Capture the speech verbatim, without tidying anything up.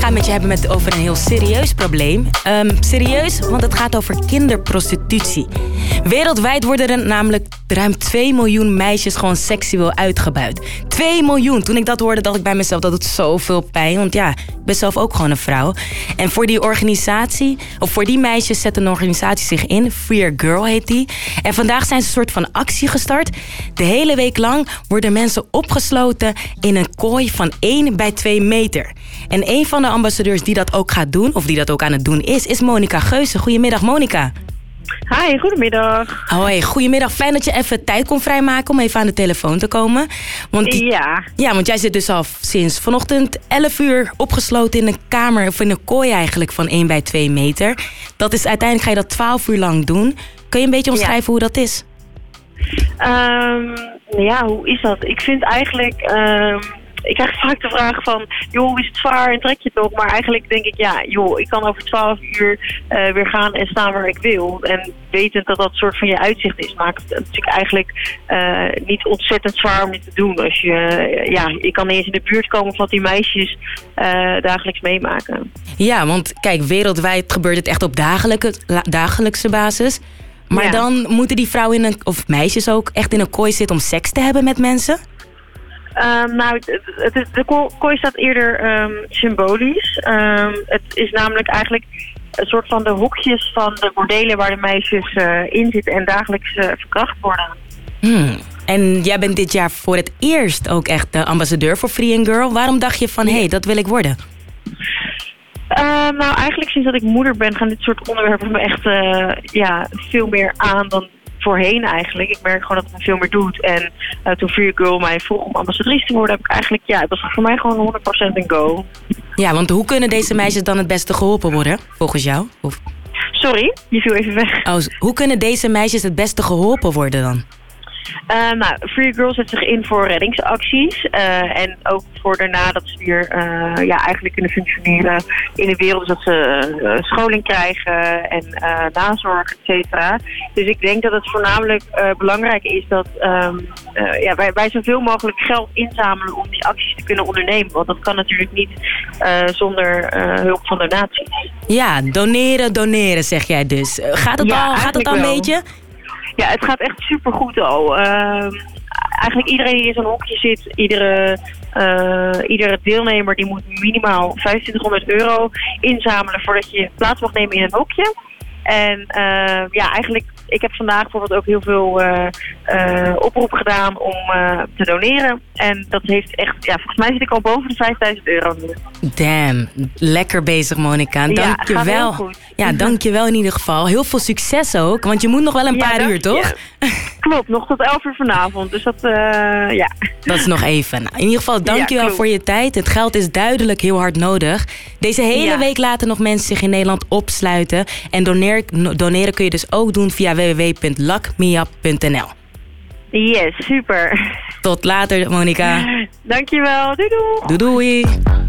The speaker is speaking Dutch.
ga het met je hebben met, over een heel serieus probleem. Um, serieus, want het gaat over kinderprostitutie. Wereldwijd worden er namelijk ruim twee miljoen meisjes gewoon seksueel uitgebuit. twee miljoen. Toen ik dat hoorde, dacht ik bij mezelf, dat doet zoveel pijn. Want ja, ik ben zelf ook gewoon een vrouw. En voor die organisatie, of voor die meisjes zet een organisatie zich in. Free a Girl heet die. En vandaag zijn ze een soort van actie gestart. De hele week lang worden mensen opgesloten in een kooi van één bij twee meter. En een van de ambassadeurs die dat ook gaat doen, of die dat ook aan het doen is, is Monica Geuze. Goedemiddag, Monica. Hi, goedemiddag. Hoi, goedemiddag. Fijn dat je even tijd kon vrijmaken om even aan de telefoon te komen. Want die, ja. Ja, want jij zit dus al sinds vanochtend elf uur opgesloten in een kamer, of in een kooi eigenlijk, van één bij twee meter. Dat is uiteindelijk, ga je dat twaalf uur lang doen. Kun je een beetje omschrijven ja. hoe dat is? Um, ja, hoe is dat? Ik vind eigenlijk... Um, ik krijg vaak de vraag van, joh, hoe is het zwaar en trek je toch? Maar eigenlijk denk ik, ja, joh, ik kan over twaalf uur uh, weer gaan en staan waar ik wil. En wetend dat dat soort van je uitzicht is, maakt het natuurlijk eigenlijk uh, niet ontzettend zwaar om dit te doen. Als je, uh, ja, je kan niet eens in de buurt komen van wat die meisjes uh, dagelijks meemaken. Ja, want kijk, wereldwijd gebeurt het echt op dagelijkse, dagelijkse basis. Maar ja. dan moeten die vrouwen, in een, of meisjes ook, echt in een kooi zitten om seks te hebben met mensen? Um, nou, het, het, het, de kooi staat eerder um, symbolisch. Um, het is namelijk eigenlijk een soort van de hokjes van de bordelen waar de meisjes uh, in zitten en dagelijks uh, verkracht worden. Hmm. En jij bent dit jaar voor het eerst ook echt de ambassadeur voor Free a Girl. Waarom dacht je van, hé, hey, dat wil ik worden? Uh, nou, eigenlijk sinds dat ik moeder ben gaan dit soort onderwerpen me echt uh, ja, veel meer aan dan voorheen eigenlijk. Ik merk gewoon dat het me veel meer doet. En uh, toen Free a Girl mij vroeg om ambassadrice te worden, heb ik eigenlijk, ja, het was voor mij gewoon honderd procent een go. Ja, want hoe kunnen deze meisjes dan het beste geholpen worden, volgens jou? Of... Sorry, je viel even weg. Oh, hoe kunnen deze meisjes het beste geholpen worden dan? Uh, nou, Free a Girl zet zich in voor reddingsacties. Uh, en ook voor daarna dat ze weer uh, ja, eigenlijk kunnen functioneren in de wereld. Dus dat ze uh, scholing krijgen en uh, nazorg, et cetera. Dus ik denk dat het voornamelijk uh, belangrijk is dat um, uh, ja, wij, wij zoveel mogelijk geld inzamelen om die acties te kunnen ondernemen. Want dat kan natuurlijk niet uh, zonder uh, hulp van donaties. Ja, doneren, doneren zeg jij dus. Gaat het ja, al, gaat het al een beetje? Ja, het gaat echt supergoed al. Uh, eigenlijk iedereen die in zo'n hokje zit, iedere, uh, iedere deelnemer die moet minimaal vijfentwintighonderd euro inzamelen voordat je plaats mag nemen in een hokje. En uh, ja, eigenlijk, ik heb vandaag bijvoorbeeld ook heel veel uh, uh, oproep gedaan om uh, te doneren. En dat heeft echt, ja, volgens mij zit ik al boven de vijfduizend euro nu. Damn, lekker bezig Monica. Dank je wel. Ja, dank je wel in ieder geval. Heel veel succes ook, want je moet nog wel een ja, paar uur, toch? Ja. Klopt, nog tot elf uur vanavond. Dus dat, uh, ja. Dat is nog even. Nou, in ieder geval, dank je wel ja, voor je tijd. Het geld is duidelijk heel hard nodig. Deze hele ja. week laten nog mensen zich in Nederland opsluiten. En doneer, doneren kun je dus ook doen via w w w punt lock me up punt n l. Yes, super. Tot later, Monica. Dankjewel. Doei doei. Doei doei.